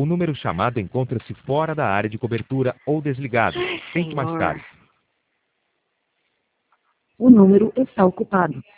O número chamado encontra-se fora da área de cobertura ou desligado. Tente mais tarde. O número está ocupado.